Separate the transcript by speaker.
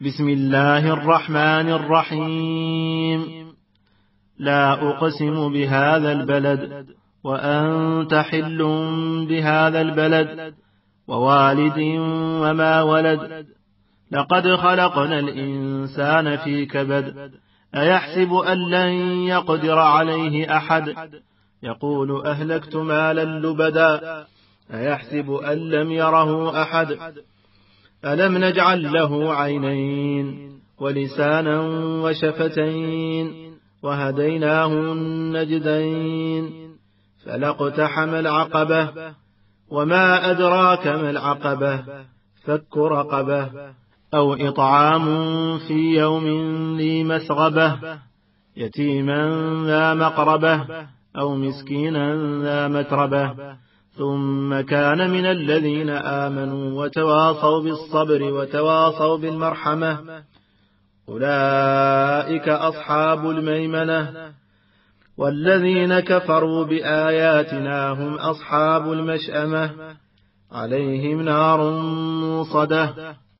Speaker 1: بسم الله الرحمن الرحيم. لا أقسم بهذا البلد وأنت حل بهذا البلد ووالد وما ولد. لقد خلقنا الإنسان في كبد. أيحسب أن لن يقدر عليه أحد. يقول أهلكت مالا لبدا. أيحسب أن لم يره أحد. ألم نجعل له عينين ولسانا وشفتين وهديناه النجدين. فلاقتحم العقبة وما أدراك ما العقبة. فك رقبة أو إطعام في يوم ذي مسغبة يتيما ذا مقربة أو مسكينا ذا متربة ثم كان من الذين آمنوا وتواصوا بالصبر وتواصوا بالمرحمة أولئك أصحاب الميمنة. والذين كفروا بآياتنا هم أصحاب المشأمة عليهم نار موصدة